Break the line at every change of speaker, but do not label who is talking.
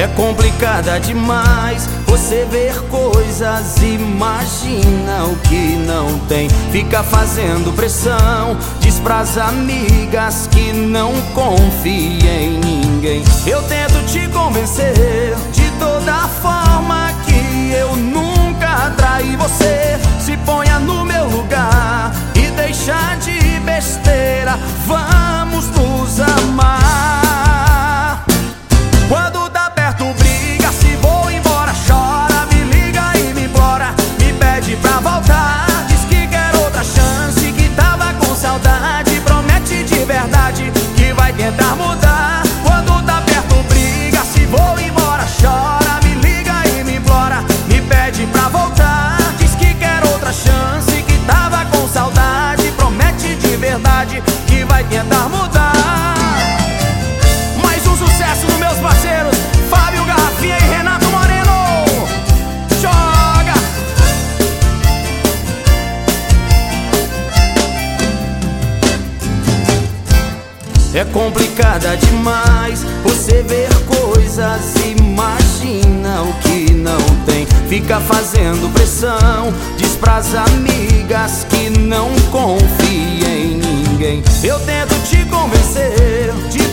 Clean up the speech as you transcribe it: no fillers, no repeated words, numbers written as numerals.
É complicada demais você ver coisas, imagina o que não tem. Fica fazendo pressão, diz pras amigas que não confia em ninguém. Eu tento te convencer de toda forma que eu nunca traí você. Se ponha no meu lugar e deixa de besteira, vamos nos amar. Quando tá perto briga, se vou embora chora, me liga e me implora, me pede pra voltar, diz que quer outra chance, que tava com saudade, promete de verdade que vai tentar mudar. Quando tá perto briga, se vou embora chora, me liga e me implora, me pede pra voltar, diz que quer outra chance, que tava com saudade, promete de verdade que vai tentar mudar. Mais um sucesso dos meus parceiros Fábio Garrafinha e Renato Moreno. Joga! É complicada demais você ver coisas, imagina o que não tem. Fica fazendo pressão, diz pras amigas que não confia em ninguém. Eu tento te convencer de